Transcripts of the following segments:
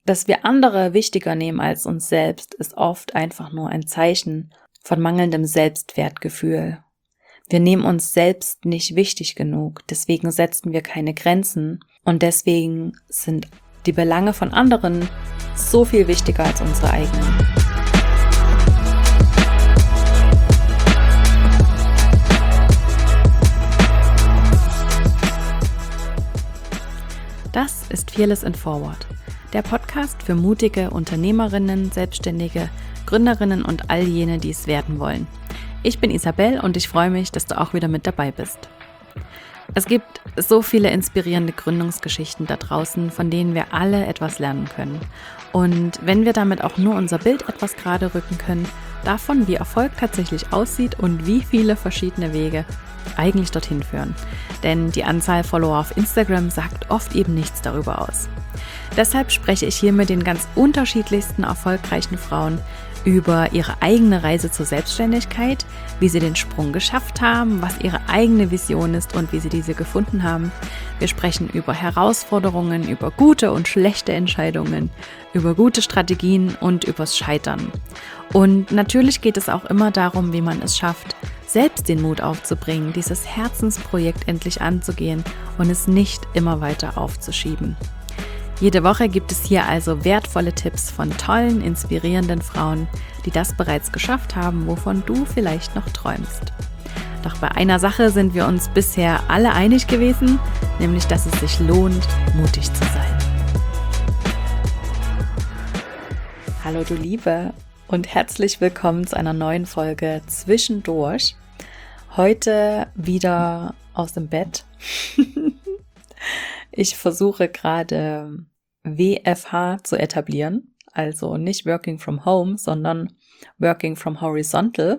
dass wir andere wichtiger nehmen als uns selbst, ist oft einfach nur ein Zeichen von mangelndem Selbstwertgefühl. Wir nehmen uns selbst nicht wichtig genug, deswegen setzen wir keine Grenzen und deswegen sind die Belange von anderen so viel wichtiger als unsere eigenen. Das ist Fearless and Forward, der Podcast für mutige Unternehmerinnen, Selbstständige, Gründerinnen und all jene, die es werden wollen. Ich bin Isabel und ich freue mich, dass du auch wieder mit dabei bist. Es gibt so viele inspirierende Gründungsgeschichten da draußen, von denen wir alle etwas lernen können. Und wenn wir damit auch nur unser Bild etwas gerade rücken können, davon, wie Erfolg tatsächlich aussieht und wie viele verschiedene Wege eigentlich dorthin führen. Denn die Anzahl Follower auf Instagram sagt oft eben nichts darüber aus. Deshalb spreche ich hier mit den ganz unterschiedlichsten erfolgreichen Frauen über ihre eigene Reise zur Selbstständigkeit, wie sie den Sprung geschafft haben, was ihre eigene Vision ist und wie sie diese gefunden haben. Wir sprechen über Herausforderungen, über gute und schlechte Entscheidungen, über gute Strategien und übers Scheitern. Und natürlich geht es auch immer darum, wie man es schafft, selbst den Mut aufzubringen, dieses Herzensprojekt endlich anzugehen und es nicht immer weiter aufzuschieben. Jede Woche gibt es hier also wertvolle Tipps von tollen, inspirierenden Frauen, die das bereits geschafft haben, wovon du vielleicht noch träumst. Doch bei einer Sache sind wir uns bisher alle einig gewesen, nämlich dass es sich lohnt, mutig zu sein. Hallo du Liebe und herzlich willkommen zu einer neuen Folge Zwischendurch. Heute wieder aus dem Bett. Ich versuche gerade WFH zu etablieren, also nicht Working from Home, sondern Working from Horizontal.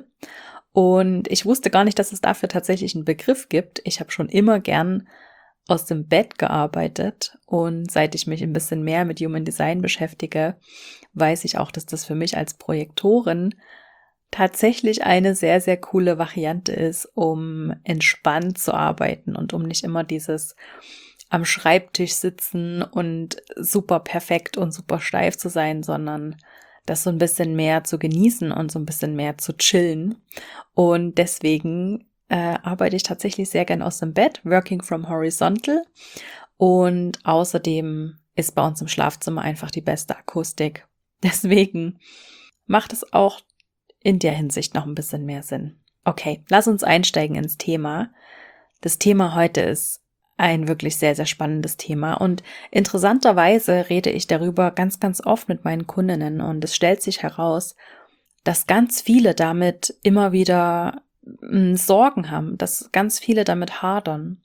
Und ich wusste gar nicht, dass es dafür tatsächlich einen Begriff gibt. Ich habe schon immer gern aus dem Bett gearbeitet und seit ich mich ein bisschen mehr mit Human Design beschäftige, weiß ich auch, dass das für mich als Projektorin tatsächlich eine sehr, sehr coole Variante ist, um entspannt zu arbeiten und um nicht immer dieses am Schreibtisch sitzen und super perfekt und super steif zu sein, sondern das so ein bisschen mehr zu genießen und so ein bisschen mehr zu chillen. Und deswegen arbeite ich tatsächlich sehr gern aus dem Bett, Working from Horizontal. Und außerdem ist bei uns im Schlafzimmer einfach die beste Akustik. Deswegen macht es auch in der Hinsicht noch ein bisschen mehr Sinn. Okay, lass uns einsteigen ins Thema. Das Thema heute ist ein wirklich sehr, sehr spannendes Thema und interessanterweise rede ich darüber ganz, ganz oft mit meinen Kundinnen und es stellt sich heraus, dass ganz viele damit immer wieder Sorgen haben, dass ganz viele damit hadern.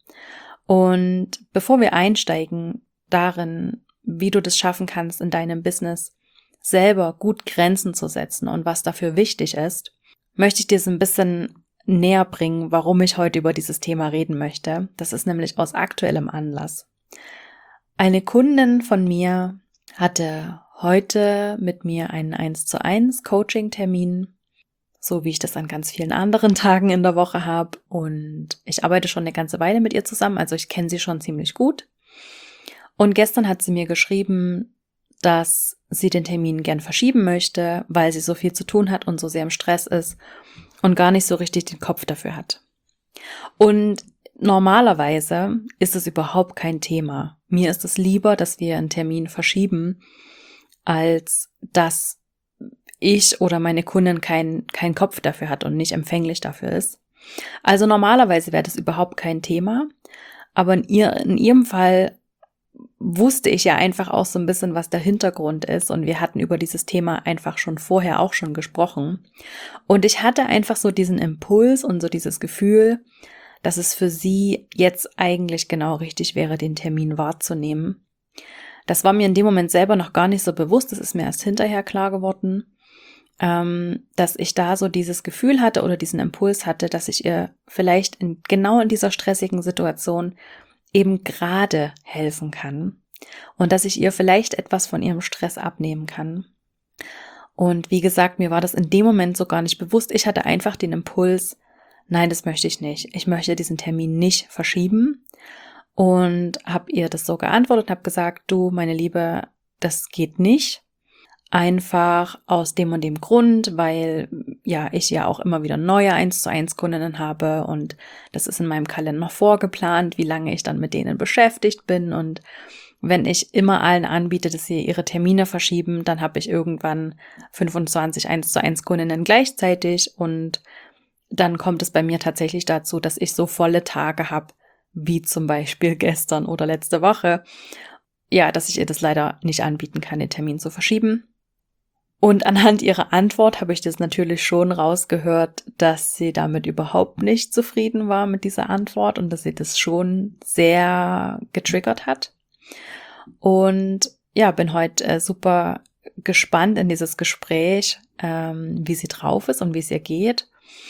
Und bevor wir einsteigen darin, wie du das schaffen kannst, in deinem Business selber gut Grenzen zu setzen und was dafür wichtig ist, möchte ich dir so ein bisschen näher bringen, warum ich heute über dieses Thema reden möchte. Das ist nämlich aus aktuellem Anlass. Eine Kundin von mir hatte heute mit mir einen 1:1 Coaching-Termin, so wie ich das an ganz vielen anderen Tagen in der Woche habe. Und ich arbeite schon eine ganze Weile mit ihr zusammen, also ich kenne sie schon ziemlich gut. Und gestern hat sie mir geschrieben, dass sie den Termin gern verschieben möchte, weil sie so viel zu tun hat und so sehr im Stress ist und gar nicht so richtig den Kopf dafür hat. Und normalerweise ist es überhaupt kein Thema. Mir ist es lieber, dass wir einen Termin verschieben, als dass ich oder meine Kundin keinen Kopf dafür hat und nicht empfänglich dafür ist. Also normalerweise wäre das überhaupt kein Thema, aber in ihrem Fall wusste ich ja einfach auch so ein bisschen, was der Hintergrund ist und wir hatten über dieses Thema einfach schon vorher auch schon gesprochen und ich hatte einfach so diesen Impuls und so dieses Gefühl, dass es für sie jetzt eigentlich genau richtig wäre, den Termin wahrzunehmen. Das war mir in dem Moment selber noch gar nicht so bewusst, das ist mir erst hinterher klar geworden, dass ich da so dieses Gefühl hatte oder diesen Impuls hatte, dass ich ihr vielleicht genau in dieser stressigen Situation eben gerade helfen kann und dass ich ihr vielleicht etwas von ihrem Stress abnehmen kann. Und wie gesagt, mir war das in dem Moment so gar nicht bewusst. Ich hatte einfach den Impuls, nein, das möchte ich nicht. Ich möchte diesen Termin nicht verschieben und habe ihr das so geantwortet und habe gesagt, du, meine Liebe, das geht nicht. Einfach aus dem und dem Grund, weil ich ja auch immer wieder neue 1:1 Kundinnen habe und das ist in meinem Kalender noch vorgeplant, wie lange ich dann mit denen beschäftigt bin, und wenn ich immer allen anbiete, dass sie ihre Termine verschieben, dann habe ich irgendwann 25 1:1 Kundinnen gleichzeitig und dann kommt es bei mir tatsächlich dazu, dass ich so volle Tage habe, wie zum Beispiel gestern oder letzte Woche, dass ich ihr das leider nicht anbieten kann, den Termin zu verschieben. Und anhand ihrer Antwort habe ich das natürlich schon rausgehört, dass sie damit überhaupt nicht zufrieden war mit dieser Antwort und dass sie das schon sehr getriggert hat. Und bin heute super gespannt in dieses Gespräch, wie sie drauf ist und wie es ihr geht.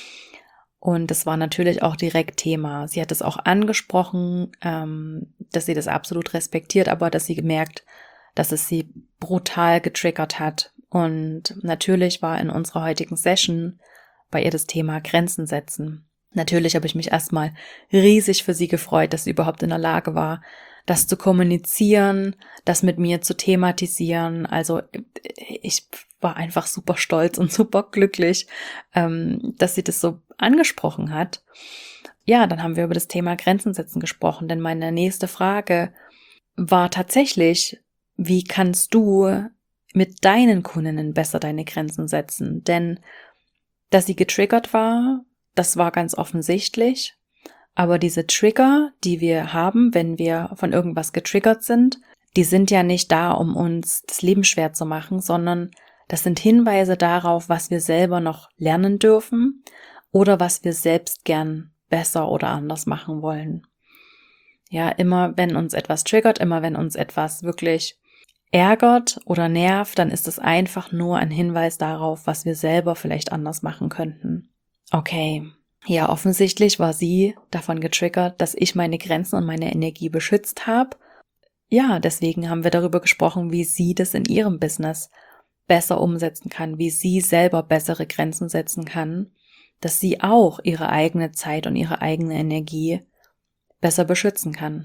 Und das war natürlich auch direkt Thema. Sie hat es auch angesprochen, dass sie das absolut respektiert, aber dass sie gemerkt, dass es sie brutal getriggert hat. Und natürlich war in unserer heutigen Session bei ihr das Thema Grenzen setzen. Natürlich habe ich mich erstmal riesig für sie gefreut, dass sie überhaupt in der Lage war, das zu kommunizieren, das mit mir zu thematisieren. Also ich war einfach super stolz und super glücklich, dass sie das so angesprochen hat. Ja, dann haben wir über das Thema Grenzen setzen gesprochen, denn meine nächste Frage war tatsächlich, wie kannst du mit deinen Kundinnen besser deine Grenzen setzen? Denn dass sie getriggert war, das war ganz offensichtlich. Aber diese Trigger, die wir haben, wenn wir von irgendwas getriggert sind, die sind ja nicht da, um uns das Leben schwer zu machen, sondern das sind Hinweise darauf, was wir selber noch lernen dürfen oder was wir selbst gern besser oder anders machen wollen. Ja, immer wenn uns etwas triggert, immer wenn uns etwas wirklich ärgert oder nervt, dann ist es einfach nur ein Hinweis darauf, was wir selber vielleicht anders machen könnten. Okay, ja, offensichtlich war sie davon getriggert, dass ich meine Grenzen und meine Energie beschützt habe. Ja, deswegen haben wir darüber gesprochen, wie sie das in ihrem Business besser umsetzen kann, wie sie selber bessere Grenzen setzen kann, dass sie auch ihre eigene Zeit und ihre eigene Energie besser beschützen kann.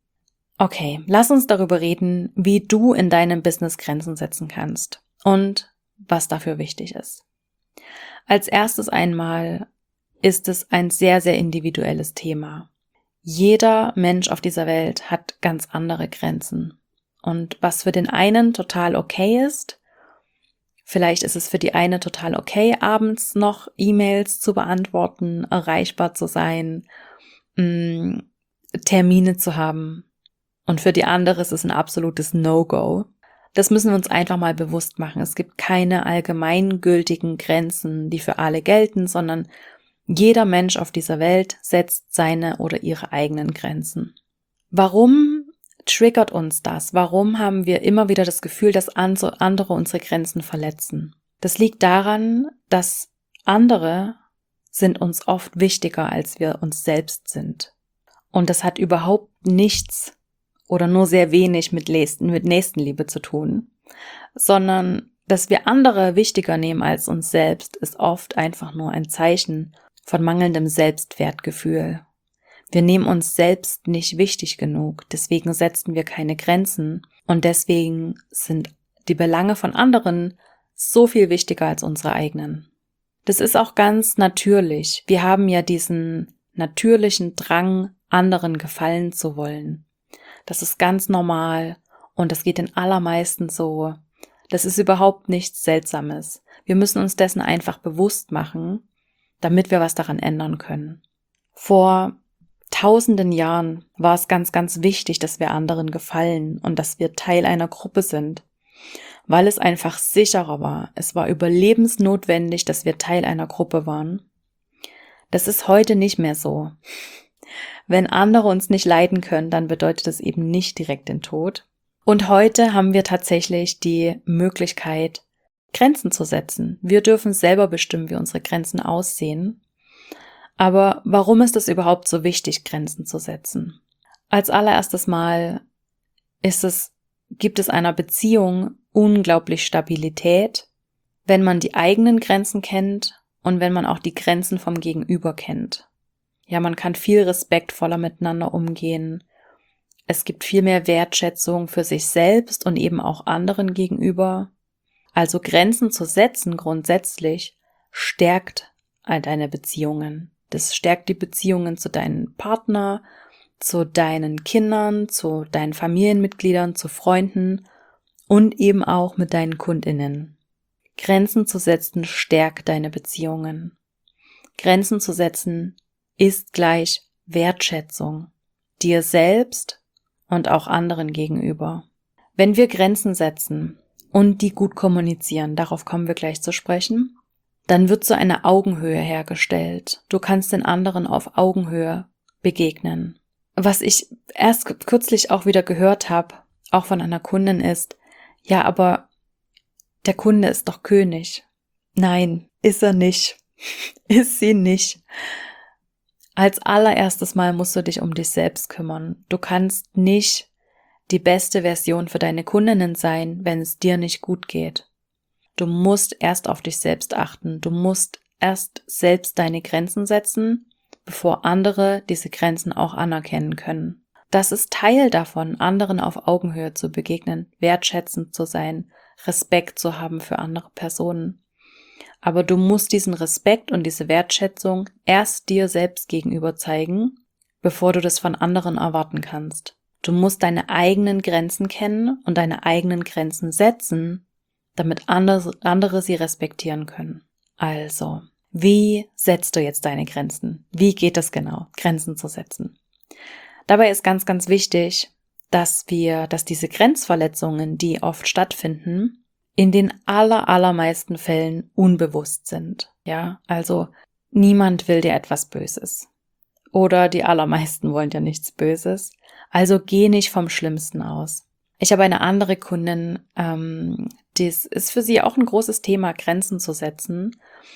Okay, lass uns darüber reden, wie du in deinem Business Grenzen setzen kannst und was dafür wichtig ist. Als erstes einmal ist es ein sehr, sehr individuelles Thema. Jeder Mensch auf dieser Welt hat ganz andere Grenzen. Und was für den einen total okay ist, vielleicht ist es für die eine total okay, abends noch E-Mails zu beantworten, erreichbar zu sein, Termine zu haben. Und für die andere ist es ein absolutes No-Go. Das müssen wir uns einfach mal bewusst machen. Es gibt keine allgemeingültigen Grenzen, die für alle gelten, sondern jeder Mensch auf dieser Welt setzt seine oder ihre eigenen Grenzen. Warum triggert uns das? Warum haben wir immer wieder das Gefühl, dass andere unsere Grenzen verletzen? Das liegt daran, dass andere sind uns oft wichtiger, als wir uns selbst sind. Und das hat überhaupt nichts oder nur sehr wenig mit Nächstenliebe zu tun, sondern dass wir andere wichtiger nehmen als uns selbst, ist oft einfach nur ein Zeichen von mangelndem Selbstwertgefühl. Wir nehmen uns selbst nicht wichtig genug, deswegen setzen wir keine Grenzen und deswegen sind die Belange von anderen so viel wichtiger als unsere eigenen. Das ist auch ganz natürlich. Wir haben ja diesen natürlichen Drang, anderen gefallen zu wollen. Das ist ganz normal und das geht den allermeisten so. Das ist überhaupt nichts Seltsames. Wir müssen uns dessen einfach bewusst machen, damit wir was daran ändern können. Vor tausenden Jahren war es ganz, ganz wichtig, dass wir anderen gefallen und dass wir Teil einer Gruppe sind, weil es einfach sicherer war. Es war überlebensnotwendig, dass wir Teil einer Gruppe waren. Das ist heute nicht mehr so. Wenn andere uns nicht leiden können, dann bedeutet das eben nicht direkt den Tod. Und heute haben wir tatsächlich die Möglichkeit, Grenzen zu setzen. Wir dürfen selber bestimmen, wie unsere Grenzen aussehen. Aber warum ist es überhaupt so wichtig, Grenzen zu setzen? Als allererstes Mal gibt es einer Beziehung unglaublich Stabilität, wenn man die eigenen Grenzen kennt und wenn man auch die Grenzen vom Gegenüber kennt. Ja, man kann viel respektvoller miteinander umgehen Es gibt viel mehr Wertschätzung für sich selbst und eben auch anderen gegenüber. Also Grenzen zu setzen grundsätzlich stärkt deine Beziehungen. Das stärkt die Beziehungen zu deinem Partner, zu deinen Kindern, zu deinen Familienmitgliedern, zu Freunden und eben auch mit deinen KundInnen. Grenzen zu setzen stärkt deine Beziehungen. Grenzen zu setzen ist gleich Wertschätzung dir selbst und auch anderen gegenüber. Wenn wir Grenzen setzen und die gut kommunizieren, darauf kommen wir gleich zu sprechen, dann wird so eine Augenhöhe hergestellt. Du kannst den anderen auf Augenhöhe begegnen. Was ich erst kürzlich auch wieder gehört habe, auch von einer Kundin ist, ja, aber der Kunde ist doch König. Nein, ist er nicht. Ist sie nicht. Als allererstes Mal musst du dich um dich selbst kümmern. Du kannst nicht die beste Version für deine Kundinnen sein, wenn es dir nicht gut geht. Du musst erst auf dich selbst achten. Du musst erst selbst deine Grenzen setzen, bevor andere diese Grenzen auch anerkennen können. Das ist Teil davon, anderen auf Augenhöhe zu begegnen, wertschätzend zu sein, Respekt zu haben für andere Personen. Aber du musst diesen Respekt und diese Wertschätzung erst dir selbst gegenüber zeigen, bevor du das von anderen erwarten kannst. Du musst deine eigenen Grenzen kennen und deine eigenen Grenzen setzen, damit andere sie respektieren können. Also, wie setzt du jetzt deine Grenzen? Wie geht es genau, Grenzen zu setzen? Dabei ist ganz, ganz wichtig, dass diese Grenzverletzungen, die oft stattfinden, in den allermeisten Fällen unbewusst sind. Ja, also niemand will dir etwas Böses. Oder die allermeisten wollen dir nichts Böses. Also geh nicht vom Schlimmsten aus. Ich habe eine andere Kundin, das ist für sie auch ein großes Thema, Grenzen zu setzen.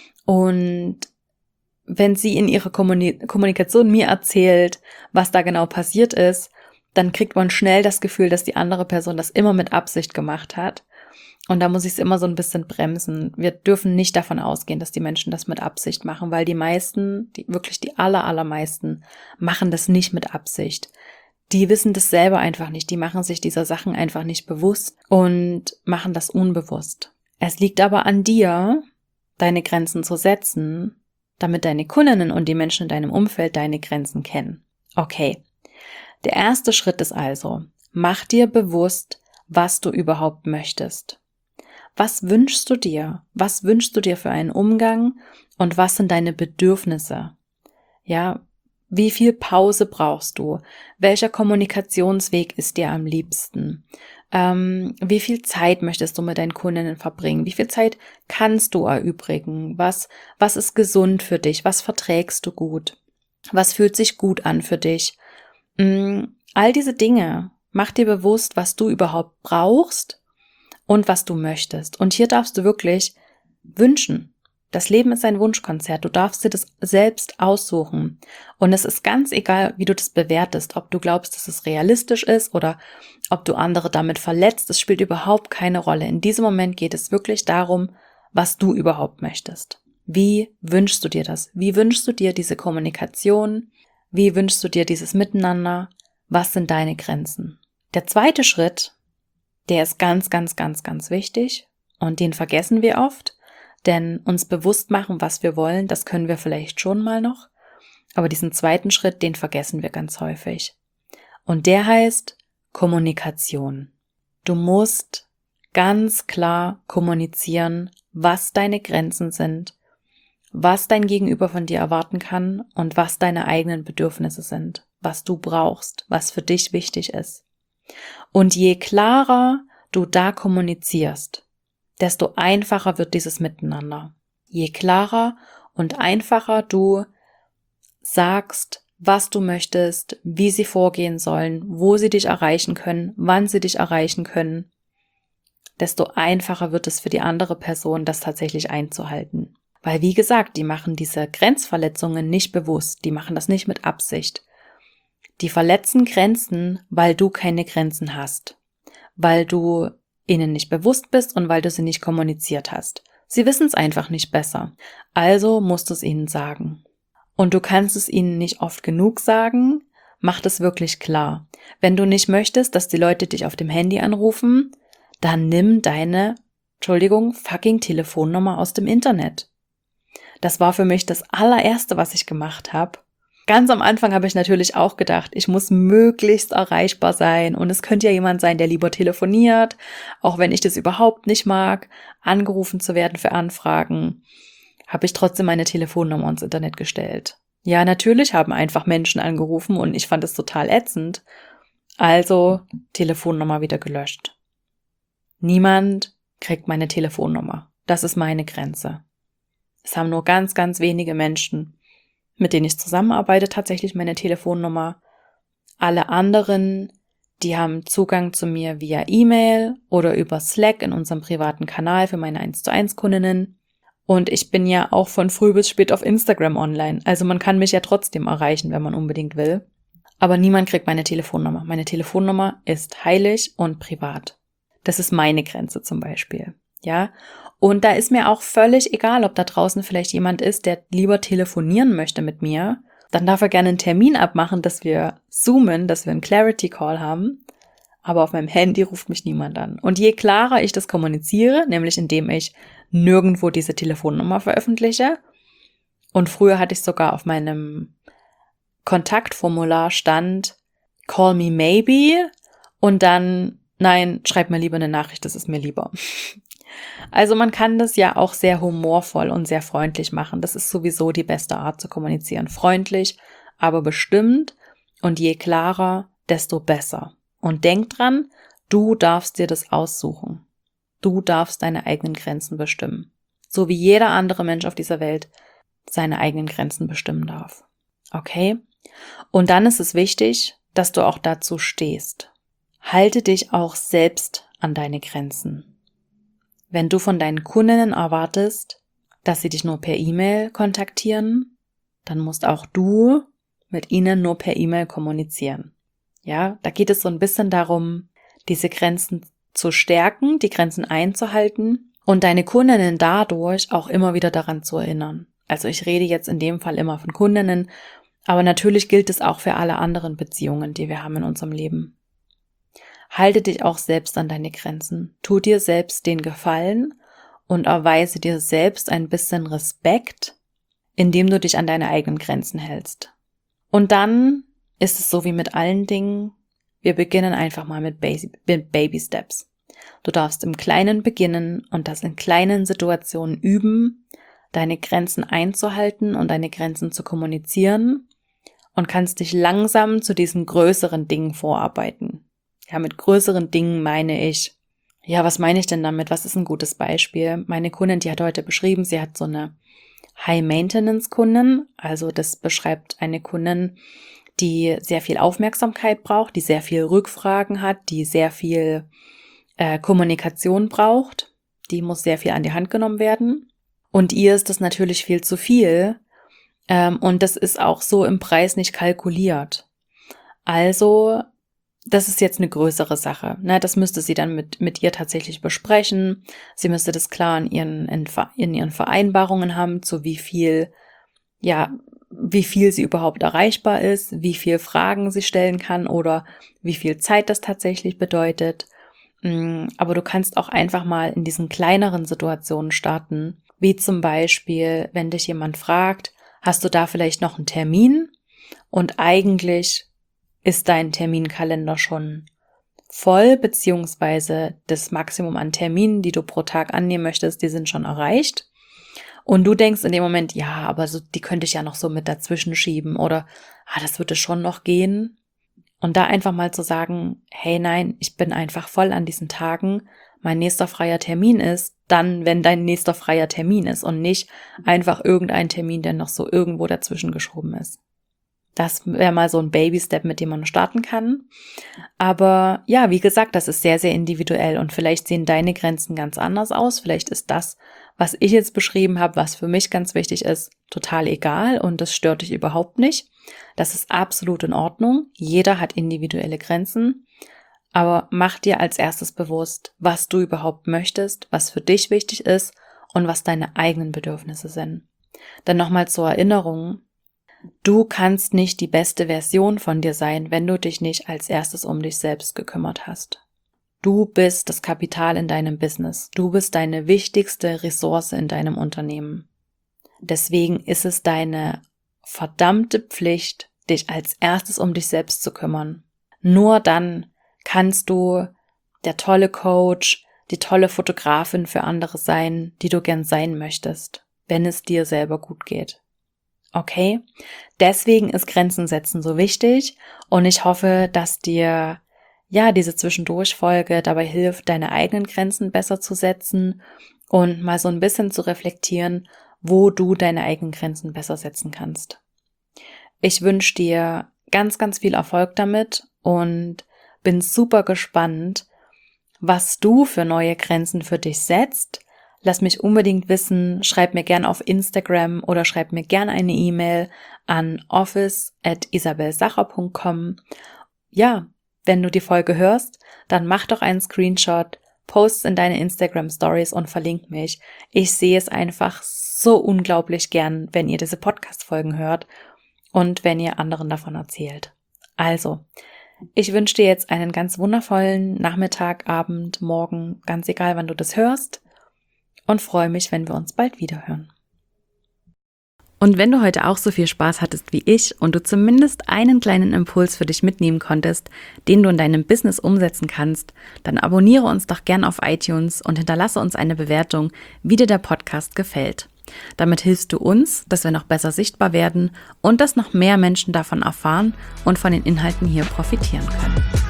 Und wenn sie in ihrer Kommunikation mir erzählt, was da genau passiert ist, dann kriegt man schnell das Gefühl, dass die andere Person das immer mit Absicht gemacht hat. Und da muss ich es immer so ein bisschen bremsen. Wir dürfen nicht davon ausgehen, dass die Menschen das mit Absicht machen, weil die meisten, wirklich die allermeisten, machen das nicht mit Absicht. Die wissen das selber einfach nicht. Die machen sich dieser Sachen einfach nicht bewusst und machen das unbewusst. Es liegt aber an dir, deine Grenzen zu setzen, damit deine Kundinnen und die Menschen in deinem Umfeld deine Grenzen kennen. Okay, der erste Schritt ist also, mach dir bewusst, was du überhaupt möchtest. Was wünschst du dir? Was wünschst du dir für einen Umgang und was sind deine Bedürfnisse? Ja, wie viel Pause brauchst du? Welcher Kommunikationsweg ist dir am liebsten? Wie viel Zeit möchtest du mit deinen Kundinnen verbringen? Wie viel Zeit kannst du erübrigen? Was ist gesund für dich? Was verträgst du gut? Was fühlt sich gut an für dich? All diese Dinge, mach dir bewusst, was du überhaupt brauchst und was du möchtest. Und hier darfst du wirklich wünschen. Das Leben ist ein Wunschkonzert. Du darfst dir das selbst aussuchen. Und es ist ganz egal, wie du das bewertest, ob du glaubst, dass es realistisch ist oder ob du andere damit verletzt. Es spielt überhaupt keine Rolle. In diesem Moment geht es wirklich darum, was du überhaupt möchtest. Wie wünschst du dir das? Wie wünschst du dir diese Kommunikation? Wie wünschst du dir dieses Miteinander? Was sind deine Grenzen? Der zweite Schritt, der ist ganz, ganz, ganz, ganz wichtig und den vergessen wir oft, denn uns bewusst machen, was wir wollen, das können wir vielleicht schon mal noch, aber diesen zweiten Schritt, den vergessen wir ganz häufig. Und der heißt Kommunikation. Du musst ganz klar kommunizieren, was deine Grenzen sind, was dein Gegenüber von dir erwarten kann und was deine eigenen Bedürfnisse sind, was du brauchst, was für dich wichtig ist. Und je klarer du da kommunizierst, desto einfacher wird dieses Miteinander. Je klarer und einfacher du sagst, was du möchtest, wie sie vorgehen sollen, wo sie dich erreichen können, wann sie dich erreichen können, desto einfacher wird es für die andere Person, das tatsächlich einzuhalten. Weil, wie gesagt, die machen diese Grenzverletzungen nicht bewusst, die machen das nicht mit Absicht. Die verletzen Grenzen, weil du keine Grenzen hast, weil du ihnen nicht bewusst bist und weil du sie nicht kommuniziert hast. Sie wissen es einfach nicht besser, also musst du es ihnen sagen. Und du kannst es ihnen nicht oft genug sagen, mach das wirklich klar. Wenn du nicht möchtest, dass die Leute dich auf dem Handy anrufen, dann nimm deine, fucking Telefonnummer aus dem Internet. Das war für mich das allererste, was ich gemacht habe. Ganz am Anfang habe ich natürlich auch gedacht, ich muss möglichst erreichbar sein und es könnte ja jemand sein, der lieber telefoniert, auch wenn ich das überhaupt nicht mag, angerufen zu werden für Anfragen, habe ich trotzdem meine Telefonnummer ins Internet gestellt. Ja, natürlich haben einfach Menschen angerufen und ich fand es total ätzend, also Telefonnummer wieder gelöscht. Niemand kriegt meine Telefonnummer. Das ist meine Grenze. Es haben nur ganz, ganz wenige Menschen, mit denen ich zusammenarbeite, tatsächlich meine Telefonnummer. Alle anderen, die haben Zugang zu mir via E-Mail oder über Slack in unserem privaten Kanal für meine 1:1 Kundinnen. Und ich bin ja auch von früh bis spät auf Instagram online. Also man kann mich ja trotzdem erreichen, wenn man unbedingt will. Aber niemand kriegt meine Telefonnummer. Meine Telefonnummer ist heilig und privat. Das ist meine Grenze zum Beispiel. Ja, und da ist mir auch völlig egal, ob da draußen vielleicht jemand ist, der lieber telefonieren möchte mit mir. Dann darf er gerne einen Termin abmachen, dass wir zoomen, dass wir einen Clarity Call haben. Aber auf meinem Handy ruft mich niemand an. Und je klarer ich das kommuniziere, nämlich indem ich nirgendwo diese Telefonnummer veröffentliche, und früher hatte ich sogar auf meinem Kontaktformular stand, call me maybe, und dann, nein, schreib mir lieber eine Nachricht, das ist mir lieber. Also man kann das ja auch sehr humorvoll und sehr freundlich machen. Das ist sowieso die beste Art zu kommunizieren. Freundlich, aber bestimmt, und je klarer, desto besser. Und denk dran, du darfst dir das aussuchen. Du darfst deine eigenen Grenzen bestimmen. So wie jeder andere Mensch auf dieser Welt seine eigenen Grenzen bestimmen darf. Okay? Und dann ist es wichtig, dass du auch dazu stehst. Halte dich auch selbst an deine Grenzen. Wenn du von deinen Kundinnen erwartest, dass sie dich nur per E-Mail kontaktieren, dann musst auch du mit ihnen nur per E-Mail kommunizieren. Ja, da geht es so ein bisschen darum, diese Grenzen zu stärken, die Grenzen einzuhalten und deine Kundinnen dadurch auch immer wieder daran zu erinnern. Also ich rede jetzt in dem Fall immer von Kundinnen, aber natürlich gilt es auch für alle anderen Beziehungen, die wir haben in unserem Leben. Halte dich auch selbst an deine Grenzen. Tu dir selbst den Gefallen und erweise dir selbst ein bisschen Respekt, indem du dich an deine eigenen Grenzen hältst. Und dann ist es so wie mit allen Dingen, wir beginnen einfach mal mit Baby Steps. Du darfst im Kleinen beginnen und das in kleinen Situationen üben, deine Grenzen einzuhalten und deine Grenzen zu kommunizieren, und kannst dich langsam zu diesen größeren Dingen vorarbeiten. Ja, mit größeren Dingen meine ich, ja, was meine ich denn damit? Was ist ein gutes Beispiel? Meine Kundin, die hat heute beschrieben, sie hat so eine High-Maintenance-Kundin, also das beschreibt eine Kundin, die sehr viel Aufmerksamkeit braucht, die sehr viel Rückfragen hat, die sehr viel Kommunikation braucht, die muss sehr viel an die Hand genommen werden. Und ihr ist das natürlich viel zu viel, und das ist auch so im Preis nicht kalkuliert. Also das ist jetzt eine größere Sache. Ne? Das müsste sie dann mit ihr tatsächlich besprechen. Sie müsste das klar in ihren Vereinbarungen haben, zu wie viel sie überhaupt erreichbar ist, wie viel Fragen sie stellen kann oder wie viel Zeit das tatsächlich bedeutet. Aber du kannst auch einfach mal in diesen kleineren Situationen starten, wie zum Beispiel, wenn dich jemand fragt, hast du da vielleicht noch einen Termin? Und eigentlich ist dein Terminkalender schon voll, beziehungsweise das Maximum an Terminen, die du pro Tag annehmen möchtest, die sind schon erreicht. Und du denkst in dem Moment, ja, aber so, die könnte ich ja noch so mit dazwischen schieben oder, das würde schon noch gehen. Und da einfach mal zu sagen, hey, nein, ich bin einfach voll an diesen Tagen. Mein nächster freier Termin ist dann, wenn dein nächster freier Termin ist und nicht einfach irgendein Termin, der noch so irgendwo dazwischen geschoben ist. Das wäre mal so ein Baby-Step, mit dem man starten kann. Aber ja, wie gesagt, das ist sehr, sehr individuell und vielleicht sehen deine Grenzen ganz anders aus. Vielleicht ist das, was ich jetzt beschrieben habe, was für mich ganz wichtig ist, total egal und das stört dich überhaupt nicht. Das ist absolut in Ordnung. Jeder hat individuelle Grenzen. Aber mach dir als erstes bewusst, was du überhaupt möchtest, was für dich wichtig ist und was deine eigenen Bedürfnisse sind. Dann nochmal zur Erinnerung, Du kannst nicht die beste Version von dir sein, wenn du dich nicht als erstes um dich selbst gekümmert hast. Du bist das Kapital in deinem Business. Du bist deine wichtigste Ressource in deinem Unternehmen. Deswegen ist es deine verdammte Pflicht, dich als erstes um dich selbst zu kümmern. Nur dann kannst du der tolle Coach, die tolle Fotografin für andere sein, die du gern sein möchtest, wenn es dir selber gut geht. Okay? Deswegen ist Grenzen setzen so wichtig und ich hoffe, dass dir diese Zwischendurch-Folge dabei hilft, deine eigenen Grenzen besser zu setzen und mal so ein bisschen zu reflektieren, wo du deine eigenen Grenzen besser setzen kannst. Ich wünsche dir ganz, ganz viel Erfolg damit und bin super gespannt, was du für neue Grenzen für dich setzt. Lass mich unbedingt wissen, schreib mir gern auf Instagram oder schreib mir gern eine E-Mail an office@isabelsacher.com. Ja, wenn du die Folge hörst, dann mach doch einen Screenshot, post in deine Instagram Stories und verlink mich. Ich sehe es einfach so unglaublich gern, wenn ihr diese Podcast-Folgen hört und wenn ihr anderen davon erzählt. Also, ich wünsche dir jetzt einen ganz wundervollen Nachmittag, Abend, Morgen, ganz egal, wann du das hörst und freue mich, wenn wir uns bald wieder hören. Und wenn du heute auch so viel Spaß hattest wie ich und du zumindest einen kleinen Impuls für dich mitnehmen konntest, den du in deinem Business umsetzen kannst, dann abonniere uns doch gern auf iTunes und hinterlasse uns eine Bewertung, wie dir der Podcast gefällt. Damit hilfst du uns, dass wir noch besser sichtbar werden und dass noch mehr Menschen davon erfahren und von den Inhalten hier profitieren können.